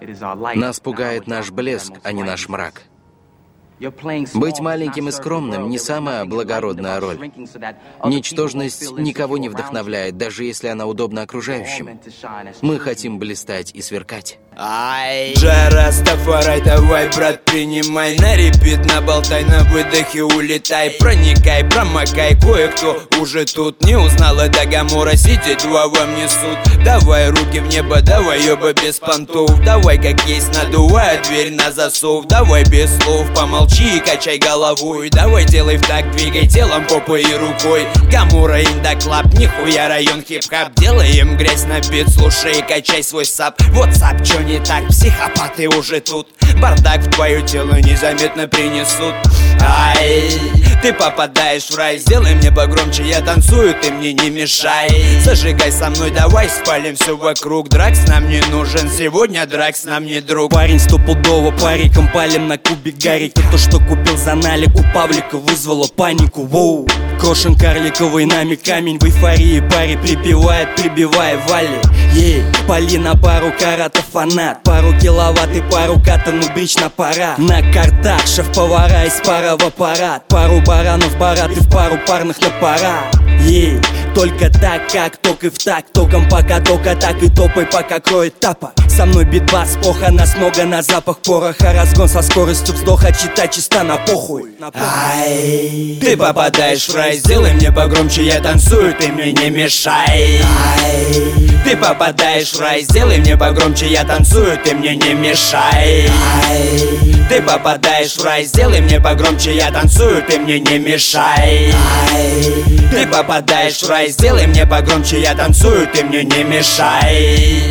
Нас пугает наш блеск, а не наш мрак. Быть маленьким и скромным не самая благородная роль. Ничтожность никого не вдохновляет, даже если она удобна окружающим. Мы хотим блистать и сверкать. Растафарай, давай, брат, принимай на репит, наболтай, на выдохе улетай. Проникай, промокай, кое-кто уже тут не узнал, это Гамора, сидит, два вам несут. Давай руки в небо, давай, ёба, без понтов. Давай, как есть, надувай дверь на засов. Давай без слов, помолчи и качай головой. Давай, делай в так, двигай телом, попой и рукой. Гамора, индоклаб, нихуя район хип-хап. Делаем грязь на бит, слушай и качай свой сап. Вот сап, чё не так, психопаты уже тут. Бардак в твое тело незаметно принесут. Ай, ты попадаешь в рай, сделай мне погромче, я танцую, ты мне не мешай. Зажигай со мной, давай спалим все вокруг. Дракс нам не нужен, сегодня дракс нам не друг. Парень стопудово париком палим на кубик гарика. То, что купил за налик у Павлика, вызвало панику. Воу. Крошен карликовый нами камень, в эйфории паре припевает, прибивая вали. Ей, пали на пару каратов фанат, пару киловатт и пару ката, ну брич на пора. На картах шеф-повара из пара в аппарат, пару баранов барат и в пару парных на пора. Ей, только так, как ток и в так, током пока тока так и топай, пока кроет тапа. Со мной битбас, поха, нас много на запах пороха. Разгон со скоростью вздоха, читать чисто на похуй. Ай, ты попадаешь в рай, сделай мне погромче, я танцую, ты мне не мешай. Ай, ты попадаешь в рай, сделай мне погромче, я танцую, ты мне не мешай. Ай, ты попадаешь в рай, сделай мне погромче, я танцую, ты мне не мешай. Ай, ты попадаешь в рай, сделай мне погромче, я танцую, ты мне не мешай.